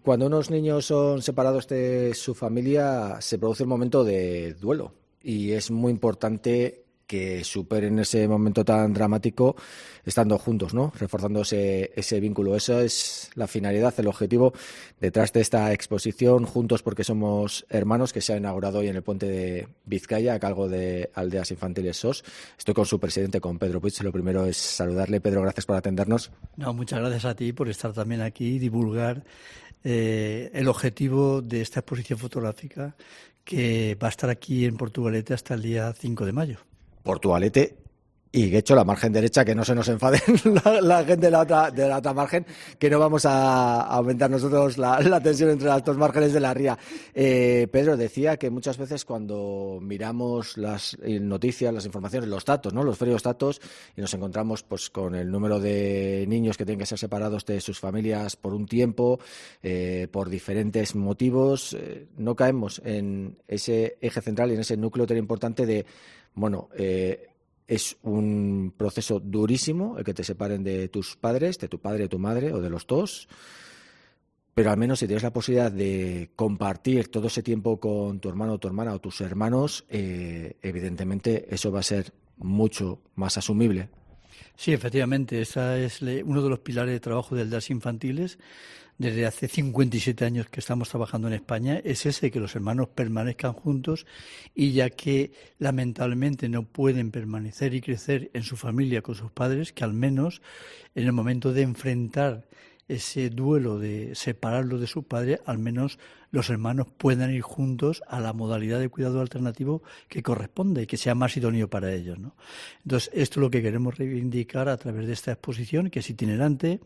Cuando unos niños son separados de su familia, se produce un momento de duelo y es muy importante que superen ese momento tan dramático estando juntos, ¿no? Reforzando ese vínculo. Esa es la finalidad, el objetivo detrás de esta exposición Juntos porque somos hermanos, que se ha inaugurado hoy en el Puente de Vizcaya a cargo de Aldeas Infantiles SOS. Estoy con su presidente, con Pedro Puig. Lo primero es saludarle. Pedro, gracias por atendernos. No, muchas gracias a ti por estar también aquí y divulgar el objetivo de esta exposición fotográfica que va a estar aquí en Portugalete hasta el día 5 de mayo. Portugalete y Guecho, la margen derecha, que no se nos enfaden la gente de la otra margen, que no vamos a aumentar nosotros la tensión entre las dos márgenes de la ría. Pedro decía que muchas veces cuando miramos las noticias, las informaciones, los datos, ¿no? Los fríos datos, y nos encontramos pues con el número de niños que tienen que ser separados de sus familias por un tiempo, por diferentes motivos, no caemos en ese eje central y en ese núcleo tan importante de, bueno, es un proceso durísimo el que te separen de tus padres, de tu padre, de tu madre o de los dos, pero al menos si tienes la posibilidad de compartir todo ese tiempo con tu hermano o tu hermana o tus hermanos, evidentemente eso va a ser mucho más asumible. Sí, efectivamente, ese es uno de los pilares de trabajo de Aldeas Infantiles. Desde hace 57 años que estamos trabajando en España, es ese, que los hermanos permanezcan juntos, y ya que lamentablemente no pueden permanecer y crecer en su familia con sus padres, que al menos en el momento de enfrentar ese duelo de separarlos de su padre, al menos los hermanos puedan ir juntos a la modalidad de cuidado alternativo que corresponde y que sea más idóneo para ellos, ¿no? Entonces, esto es lo que queremos reivindicar a través de esta exposición, que es itinerante.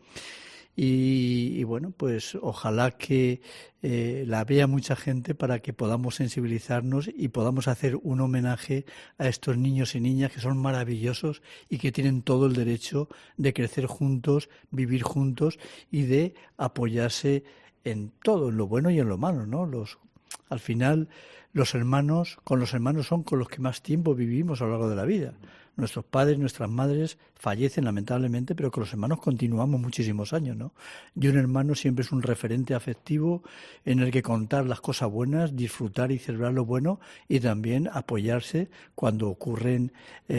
Y bueno, pues ojalá que la vea mucha gente para que podamos sensibilizarnos y podamos hacer un homenaje a estos niños y niñas que son maravillosos y que tienen todo el derecho de crecer juntos, vivir juntos y de apoyarse en todo, en lo bueno y en lo malo, ¿no? Al final, con los hermanos son con los que más tiempo vivimos a lo largo de la vida. Nuestros padres, nuestras madres fallecen lamentablemente, pero con los hermanos continuamos muchísimos años, ¿no? Y un hermano siempre es un referente afectivo en el que contar las cosas buenas, disfrutar y celebrar lo bueno, y también apoyarse cuando ocurren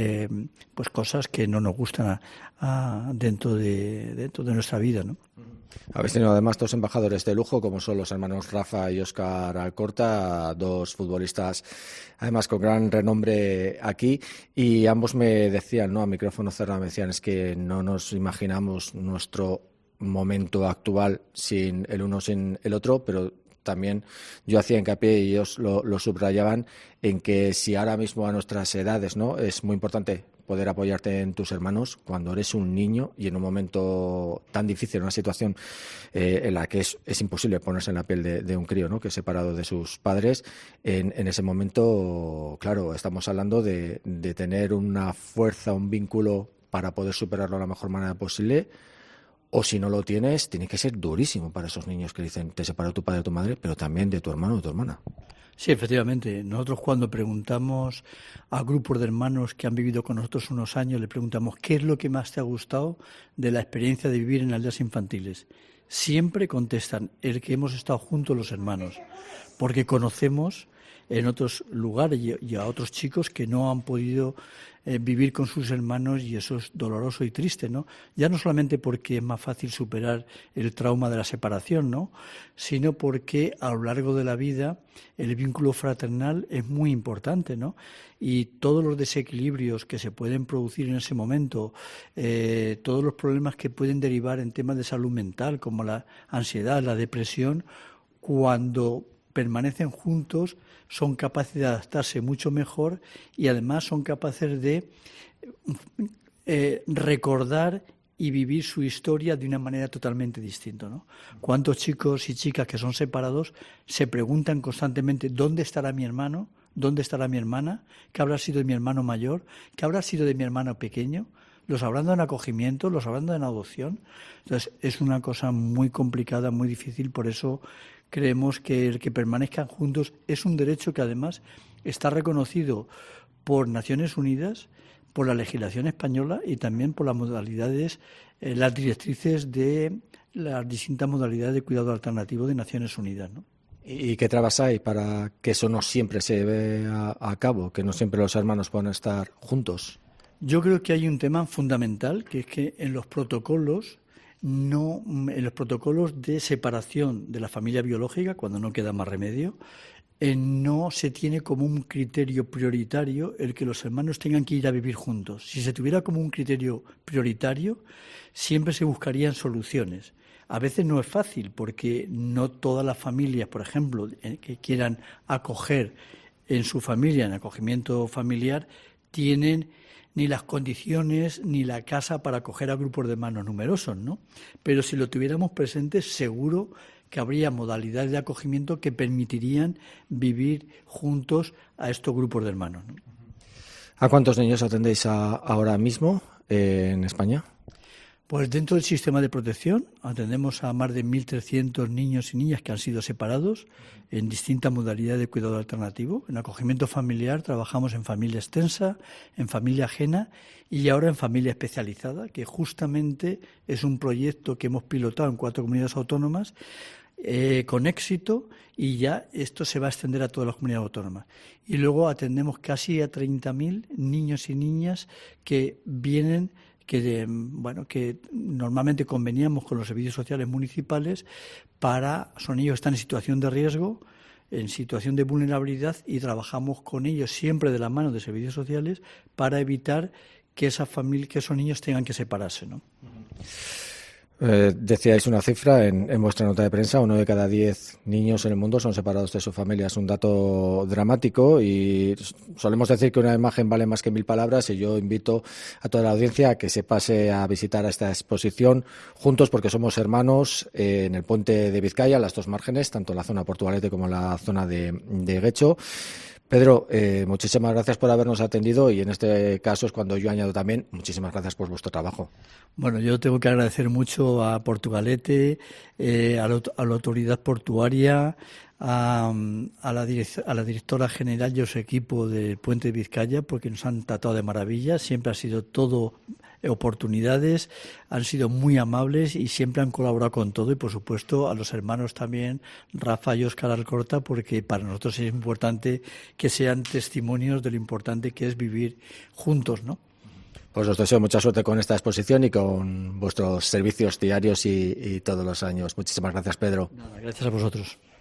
pues cosas que no nos gustan dentro de nuestra vida, ¿no? Habéis tenido además dos embajadores de lujo, como son los hermanos Rafa y Óscar Alcorta, dos futbolistas además con gran renombre aquí, y ambos me decían, ¿no?, a micrófono cerrado, me decían, es que no nos imaginamos nuestro momento actual sin el uno, sin el otro, pero también yo hacía hincapié y ellos lo subrayaban en que si ahora mismo a nuestras edades, ¿no?, es muy importante poder apoyarte en tus hermanos cuando eres un niño y en un momento tan difícil, una situación en la que es imposible ponerse en la piel de un crío, ¿no?, que es separado de sus padres. En ese momento, claro, estamos hablando de tener una fuerza, un vínculo para poder superarlo de la mejor manera posible. O si no lo tienes, tiene que ser durísimo para esos niños que dicen, te separó tu padre o tu madre, pero también de tu hermano o tu hermana. Sí, efectivamente. Nosotros cuando preguntamos a grupos de hermanos que han vivido con nosotros unos años, le preguntamos ¿qué es lo que más te ha gustado de la experiencia de vivir en Aldeas Infantiles? Siempre contestan el que hemos estado juntos los hermanos, porque conocemos en otros lugares y a otros chicos que no han podido vivir con sus hermanos, y eso es doloroso y triste, ¿no? Ya no solamente porque es más fácil superar el trauma de la separación, ¿no?, sino porque a lo largo de la vida el vínculo fraternal es muy importante, ¿no? Y todos los desequilibrios que se pueden producir en ese momento, todos los problemas que pueden derivar en temas de salud mental, como la ansiedad, la depresión, cuando permanecen juntos, son capaces de adaptarse mucho mejor y además son capaces de recordar y vivir su historia de una manera totalmente distinta, ¿no? ¿Cuántos chicos y chicas que son separados se preguntan constantemente ¿dónde estará mi hermano? ¿Dónde estará mi hermana? ¿Qué habrá sido de mi hermano mayor? ¿Qué habrá sido de mi hermano pequeño? ¿Los habrán dado en acogimiento? ¿Los habrán dado en adopción? Entonces, es una cosa muy complicada, muy difícil. Por eso creemos que el que permanezcan juntos es un derecho que además está reconocido por Naciones Unidas por la legislación española y también por las modalidades, las directrices de las distintas modalidades de cuidado alternativo de Naciones Unidas, ¿no? ¿Y qué trabas hay para que eso no siempre se lleve a cabo, que no siempre los hermanos puedan estar juntos? Yo creo que hay un tema fundamental, que es que en los protocolos de separación de la familia biológica, cuando no queda más remedio, no se tiene como un criterio prioritario el que los hermanos tengan que ir a vivir juntos. Si se tuviera como un criterio prioritario, siempre se buscarían soluciones. A veces no es fácil porque no todas las familias, por ejemplo, que quieran acoger en su familia, en acogimiento familiar, tienen ni las condiciones ni la casa para acoger a grupos de hermanos numerosos, ¿no? Pero si lo tuviéramos presente, seguro que habría modalidades de acogimiento que permitirían vivir juntos a estos grupos de hermanos, ¿no? ¿A cuántos niños atendéis ahora mismo en España? Pues dentro del sistema de protección atendemos a más de 1.300 niños y niñas que han sido separados en distintas modalidades de cuidado alternativo. En acogimiento familiar trabajamos en familia extensa, en familia ajena y ahora en familia especializada, que justamente es un proyecto que hemos pilotado en 4 comunidades autónomas con éxito, y ya esto se va a extender a todas las comunidades autónomas. Y luego atendemos casi a 30.000 niños y niñas que vienen que normalmente conveníamos con los servicios sociales municipales son ellos que están en situación de riesgo, en situación de vulnerabilidad, y trabajamos con ellos siempre de la mano de servicios sociales para evitar que esos niños tengan que separarse, ¿no? Decíais una cifra en vuestra nota de prensa: 1 de cada 10 niños en el mundo son separados de su familia. Es un dato dramático y solemos decir que una imagen vale más que 1000 palabras, y yo invito a toda la audiencia a que se pase a visitar esta exposición Juntos porque somos hermanos en el puente de Vizcaya, en las 2 márgenes, tanto en la zona de Portugalete como en la zona de Guecho. Pedro, muchísimas gracias por habernos atendido, y en este caso es cuando yo añado también muchísimas gracias por vuestro trabajo. Bueno, yo tengo que agradecer mucho a Portugalete, a la autoridad portuaria, a la directora general y a su equipo del Puente de Vizcaya, porque nos han tratado de maravilla. Siempre ha sido todo oportunidades, han sido muy amables y siempre han colaborado con todo, y por supuesto a los hermanos también, Rafa y Óscar Alcorta, porque para nosotros es importante que sean testimonios de lo importante que es vivir juntos, ¿no? Pues os deseo mucha suerte con esta exposición y con vuestros servicios diarios y todos los años. Muchísimas gracias, Pedro. Nada, gracias a vosotros.